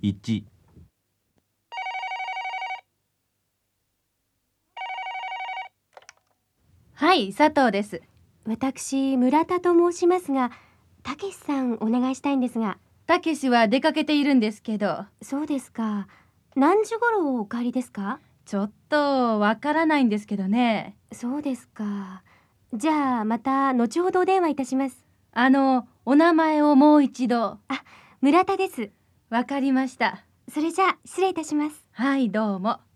1、 はい、佐藤です。 私、村田と申しますが、たけしさんお願いしたいんですが。 たけしは出かけているんですけど、 そうですか。何時頃お帰りですか？ ちょっとわからないんですけどね。 そうですか。じゃあまた後ほどお電話いたします。 お名前をもう一度。 村田です。 わかりました。 それじゃあ失礼いたします。 はい、どうも。